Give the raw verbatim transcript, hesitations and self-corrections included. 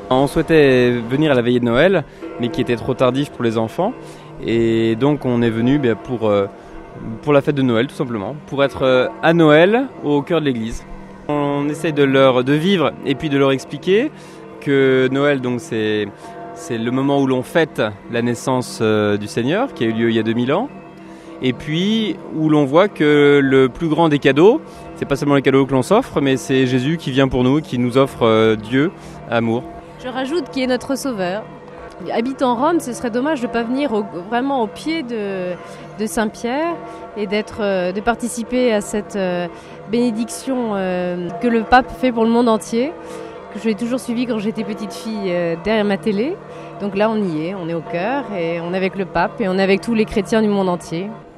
On souhaitait venir à la veillée de Noël, mais qui était trop tardif pour les enfants. Et donc on est venu ben, pour, euh, pour la fête de Noël tout simplement, pour être euh, à Noël au cœur de l'église. On essaye de, leur, de vivre et puis de leur expliquer que Noël donc, c'est, c'est le moment où l'on fête la naissance euh, du Seigneur, qui a eu lieu il y a deux mille ans. Et puis où l'on voit que le plus grand des cadeaux, c'est pas seulement les cadeaux que l'on s'offre, mais c'est Jésus qui vient pour nous, qui nous offre euh, Dieu, amour. Je rajoute qui est notre sauveur. Habitant Rome, ce serait dommage de ne pas venir au, vraiment au pied de, de Saint-Pierre et d'être, euh, de participer à cette euh, bénédiction euh, que le pape fait pour le monde entier, que j'ai toujours suivi quand j'étais petite fille euh, derrière ma télé. Donc là, on y est, on est au cœur et on est avec le pape et on est avec tous les chrétiens du monde entier.